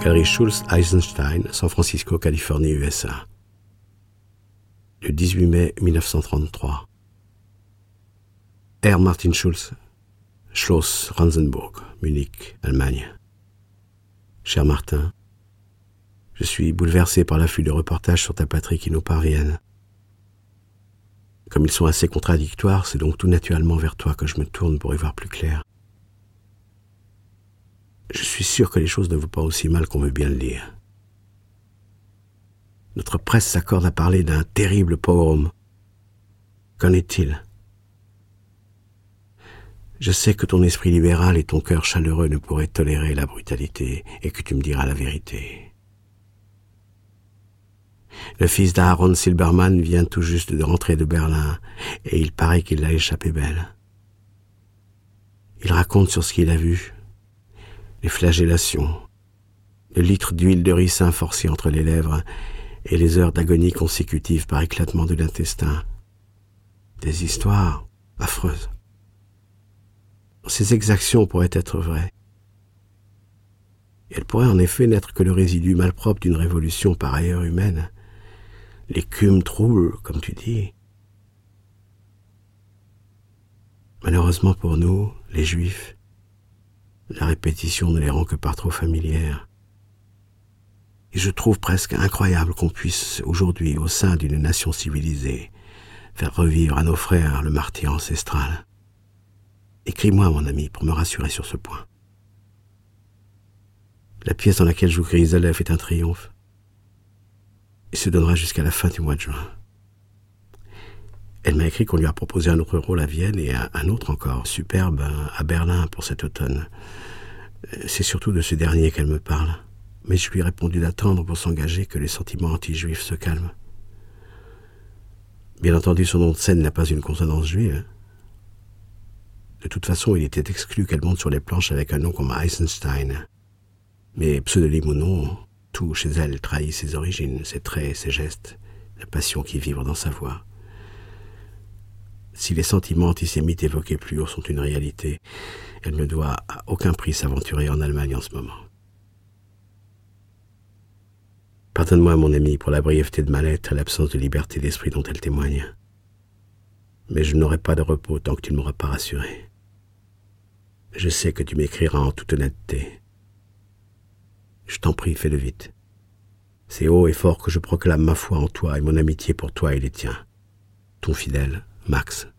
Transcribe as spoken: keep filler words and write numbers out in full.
Galerie Schultz Eisenstein, San Francisco, Californie, U S A. Le dix-huit mai mille neuf cent trente-trois. R. Martin Schulz, Schloss Ranzenburg, Munich, Allemagne. Cher Martin, je suis bouleversé par l'afflux de reportages sur ta patrie qui nous parviennent. Comme ils sont assez contradictoires, c'est donc tout naturellement vers toi que je me tourne pour y voir plus clair. Je suis sûr que les choses ne vont pas aussi mal qu'on veut bien le dire. Notre presse s'accorde à parler d'un terrible pogrom. Qu'en est-il ? Je sais que ton esprit libéral et ton cœur chaleureux ne pourraient tolérer la brutalité et que tu me diras la vérité. Le fils d'Aaron Silberman vient tout juste de rentrer de Berlin et il paraît qu'il l'a échappé belle. Il raconte sur ce qu'il a vu, les flagellations, le litre d'huile de ricin forcé entre les lèvres et les heures d'agonie consécutives par éclatement de l'intestin. Des histoires affreuses. Ces exactions pourraient être vraies. Elles pourraient en effet n'être que le résidu malpropre d'une révolution par ailleurs humaine. L'écume trouble, comme tu dis. Malheureusement pour nous, les Juifs, la répétition ne les rend que par trop familière. Et je trouve presque incroyable qu'on puisse aujourd'hui, au sein d'une nation civilisée, faire revivre à nos frères le martyre ancestral. Écris-moi, mon ami, pour me rassurer sur ce point. La pièce dans laquelle joue Grizelef est un triomphe. Il se donnera jusqu'à la fin du mois de juin. Elle m'a écrit qu'on lui a proposé un autre rôle à Vienne et un autre encore, superbe, à Berlin pour cet automne. C'est surtout de ce dernier qu'elle me parle. Mais je lui ai répondu d'attendre pour s'engager que les sentiments anti-juifs se calment. Bien entendu, son nom de scène n'a pas une consonance juive. De toute façon, il était exclu qu'elle monte sur les planches avec un nom comme Eisenstein. Mais pseudonyme ou non, tout chez elle trahit ses origines, ses traits, ses gestes, la passion qui vibre dans sa voix. Si les sentiments antisémites évoqués plus haut sont une réalité, elle ne doit à aucun prix s'aventurer en Allemagne en ce moment. Pardonne-moi, mon ami, pour la brièveté de ma lettre et l'absence de liberté d'esprit dont elle témoigne. Mais je n'aurai pas de repos tant que tu ne m'auras pas rassuré. Je sais que tu m'écriras en toute honnêteté. Je t'en prie, fais-le vite. C'est haut et fort que je proclame ma foi en toi et mon amitié pour toi et les tiens. Ton fidèle, Max.